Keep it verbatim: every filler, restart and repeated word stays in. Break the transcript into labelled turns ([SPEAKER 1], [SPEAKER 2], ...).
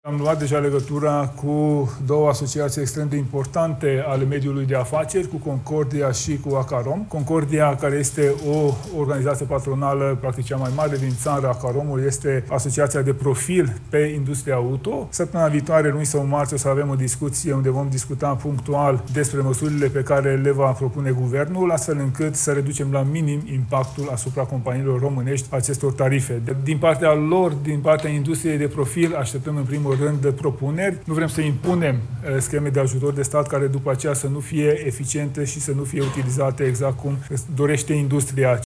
[SPEAKER 1] Am luat deja legătura cu două asociații extrem de importante ale mediului de afaceri, cu Concordia și cu Acarom. Concordia, care este o organizație patronală, practic cea mai mare din țară, Acaromul este asociația de profil pe industria auto. Săptămâna viitoare, luni sau marți, o să avem o discuție unde vom discuta punctual despre măsurile pe care le va propune guvernul, astfel încât să reducem la minim impactul asupra companiilor românești acestor tarife. Din partea lor, din partea industriei de profil, așteptăm în primul rând de propuneri. Nu vrem să impunem scheme de ajutor de stat care după aceea să nu fie eficiente și să nu fie utilizate exact cum dorește industria.